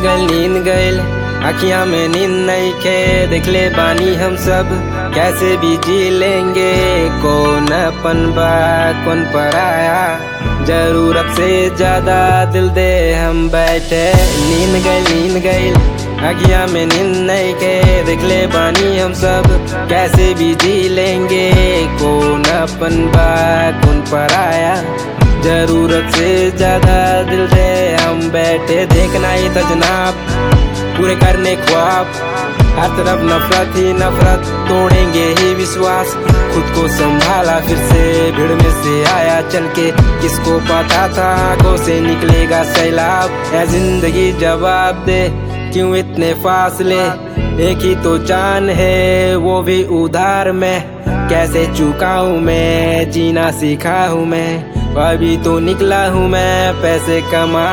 नींद गइल अखियां में नींद नहीं खे। देख ले बानी हम सब कैसे भी जी लेंगे। कौन अपन बा कौन पराया, जरूरत से ज्यादा दिल दे हम बैठे। नींद गइल अखियां में नींद नहीं खे। देख ले बानी हम सब कैसे भी जी लेंगे। कौन अपन बा कौन पराया, जरूरत से ज्यादा दिल दे हम बैठे। देखना ही था जनाब पूरे करने ख्वाब, हर तरफ नफरत ही नफरत, तोड़ेंगे ही विश्वास। खुद को संभाला फिर से भीड़ में से आया चल के। किसको पता था आंखों से निकलेगा सैलाब। ऐ जिंदगी जवाब दे क्यों इतने फासले। एक ही तो जान है वो भी उधार में। कैसे चुकाऊं मैं जीना सीखा हूँ मैं। अभी तो निकला हूँ मैं पैसे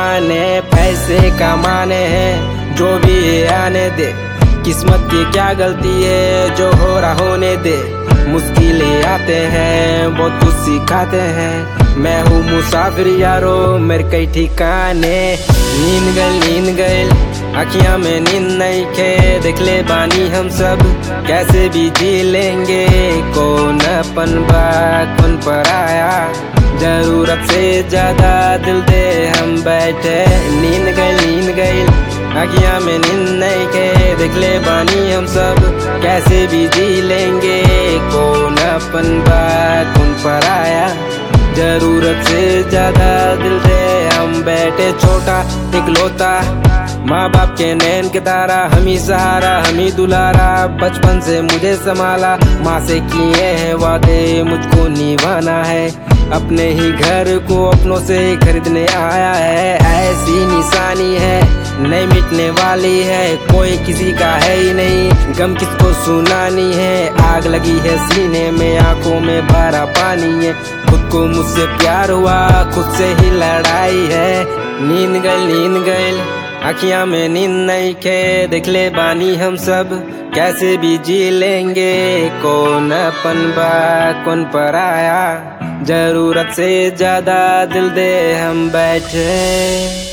कमाने हैं। जो भी है आने दे, किस्मत की क्या गलती है जो हो रहा होने दे। मुश्किलें आते हैं बहुत कुछ सिखाते हैं। मैं हूँ मुसाफिर यारो मेरे कई ठिकाने। नींद गइल अखियां में नींद नहीं खे। देख ले बानी हम सब कैसे भी जी लेंगे। कौन अपन बा कौन पराया, जरूरत से ज्यादा दिल दे हम बैठे। नींद गइल अखियां में नींद नहीं खे। देख ले बानी हम सब कैसे भी जी लेंगे। कौन अपन बा कौन पराया, जरूरत से ज्यादा दिल दे हम बैठे। छोटा इकलौता माँ बाप के नैन के तारा, हम ही सहारा हम ही दुलारा। बचपन से मुझे संभाला, माँ से किए हैं वादे मुझको निभाना है। अपने ही घर को अपनों से खरीदने आया है। ऐसी निशानी है नहीं मिटने वाली है, कोई किसी का है ही नहीं। गम किसको सुनानी है, आग लगी है सीने में, आंखों में भरा पानी है। खुद को मुझसे प्यार हुआ खुद से ही लड़ाई है। नींद गइल अखियां में नींद नहीं खे। देख ले बानी हम सब कैसे भी जी लेंगे। कौन अपन बा कौन पराया, जरूरत से ज्यादा दिल दे हम बैठे।